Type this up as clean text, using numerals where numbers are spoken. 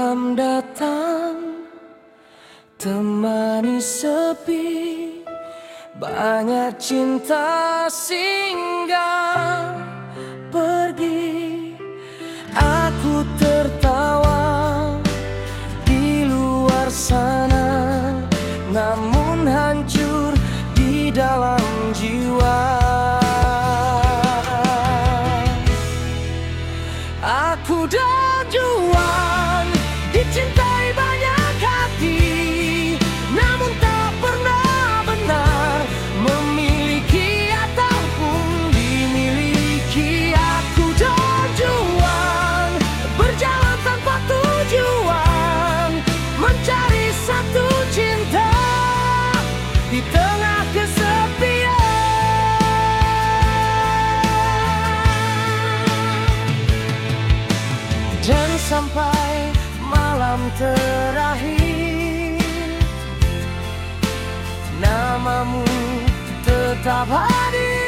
Malam datang, temani sepi, banyak cinta singgah pergi. Aku tertawa di luar sana, namun hancur di dalam jiwa. Aku dan juang dicintai banyak hati, namun tak pernah benar memiliki ataupun dimiliki. Aku dan juang berjalan tanpa tujuan, mencari satu cinta di tengah kesepian. Dan sampai malam terakhir, namamu tetap hadir.